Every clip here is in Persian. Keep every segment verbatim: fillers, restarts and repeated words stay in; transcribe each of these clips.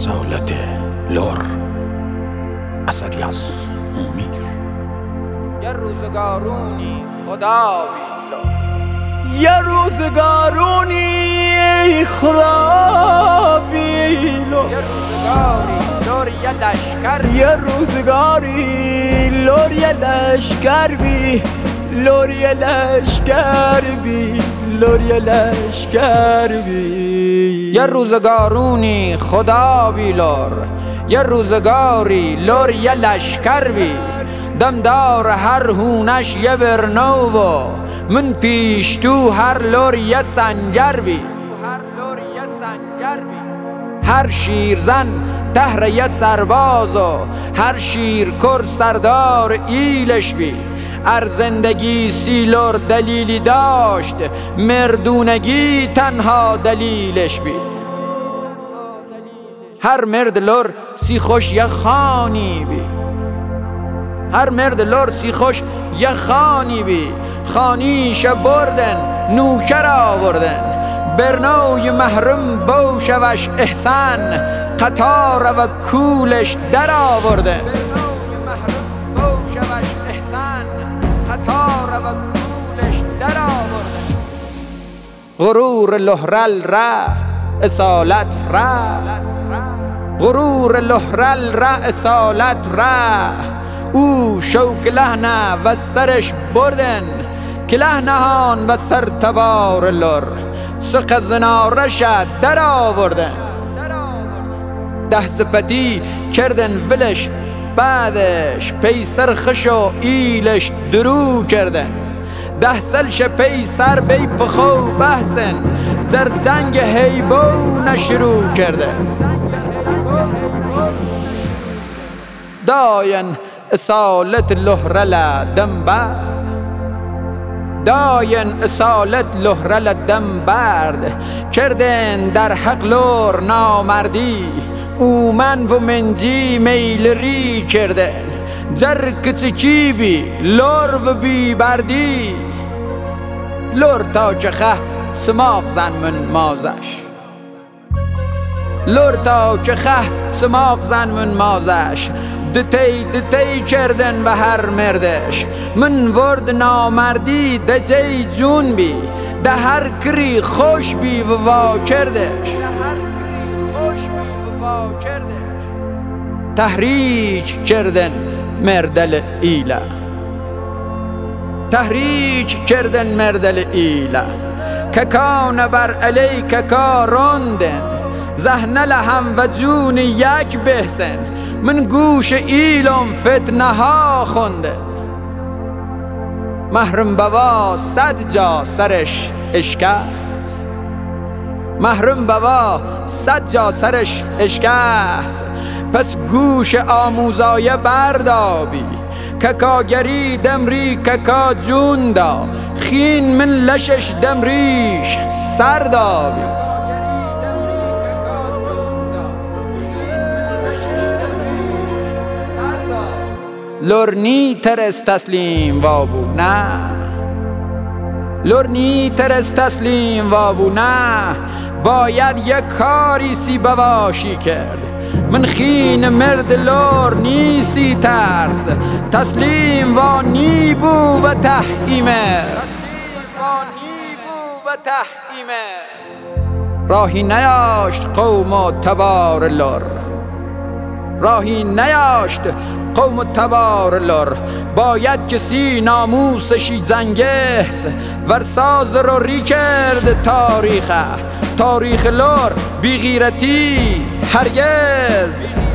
اصالت لور اثری از امید. یه روزگارونی خدا بیلو، یه روزگارونی خدا بیلو، یه روزگاری لور یه لشکر، یه روزگاری لور یه لشکر بی، لور یه لشکر بی، لور یه لشکر بی. یه روزگارونی خدا بیلور، یه روزگاری لور یه لشکر بی. دمدار هر هونش یه برنو و من پیش تو هر لور یه سنگر بی. هر شیرزن تهر یه سرباز و هر شیرکر سردار ایلش بی. ار زندگی سی لور دلیلی داشت، مردونگی تنها دلیلش بی. هر مرد لور سی خوش یه خانی بی، هر مرد لور سی خوش یه خانی بی. خانیش بردن نوکر آوردن، برنوی محرم بوشوش احسان، قطار و کولش در آوردن. غرور لهرل را اصالت را، غرور لهرل را اصالت را. او شوک لحنه و سرش بردن، که لحنهان و سر تبار لور سق زنارش در آوردن. ده سپتی کردن ولش بعدش، پیسر خش و ایلش درو کردن. ده سلش پیسر بی پخو بحثن، زرزنگ هیبو نشروع کردن. داین اصالت لهرل دم برد، داین اصالت لهرل دم برد. کردن در حق لور نامردی، اومن و منجی میل ری کردن. جر کچکی بی لور و بی بردی، لور تا چه خه سماق زن من مازش، لور تا چه خه سماق زن من مازش. دتی دتی کردن و هر مردش، من ورد نامردی دجی جون بی. ده هر کری خوش بی و وا کردش، تحریک کردن مردل ایله، تحریک کردن مردل ایله. ککان بر علی ککا روندن، زهنه لهم و جون یک بحسن. من گوش ایلم فتنه ها خوندن، محرم بابا صد جا سرش اشکست، محرم بابا صد جا سرش اشکست. پس گوش آموزایه بردابی، ککاگری دمری ککا جوندا. خین من لشش دمریش سردابی، لورنی ترس تسلیم وابو نه، لورنی ترس تسلیم وابو نه. باید یک کاری سی بواشی کرد، من خین مرد لور نیسی ترس. تسلیم و نیبو و تحیمه، راهی نیاشت قوم و تبار لور، راهی نیاشت قوم و تبار لور. باید کسی ناموسشی زنگهس، ورساز رو ری کرد تاریخه. تاریخ لور بی غیرتی هرگز،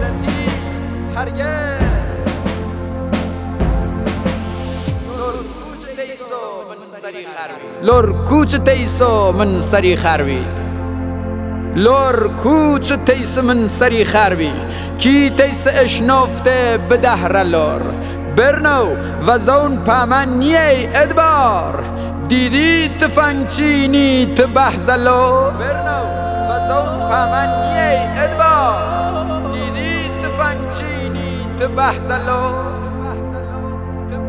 لور کوچ تیسو من سری خروی، لور کوچ تیس من سری خروی. کی تیس اشنفته به دهر لور، برنو و زون پامن نیه ادبار. دیدی تفنچینی تبحث لور، برنو و زون پامن نیه ادبار. دیدی تفنچینی تبحث لور،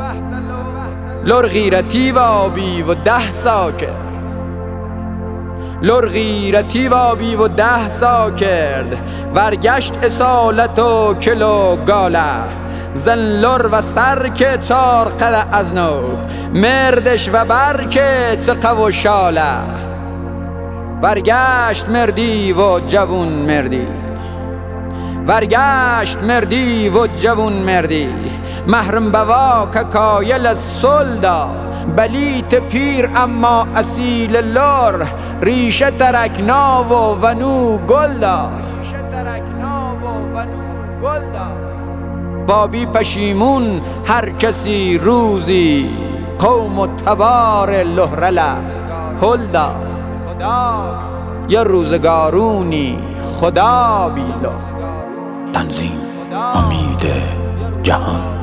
لور غیرتی و آبی و ده ساکر. لور غیرتی وابی و ده سا کرد، ورگشت اصالت و کلو گاله. زن لور و سر که چار قلع از نو، مردش و بر که چقه و شاله. ورگشت مردی و جوون مردی، ورگشت مردی و جوون مردی. محرم بوا که کایل سلدا، بلیت پیر اما اصیل لور. ریشه ترکنا و ونو گلدا، وابی پشیمون هر کسی روزی، قوم و تبار لهرله هلدا. یا روزگارونی خدا بیلو. تنظیم امید جهان.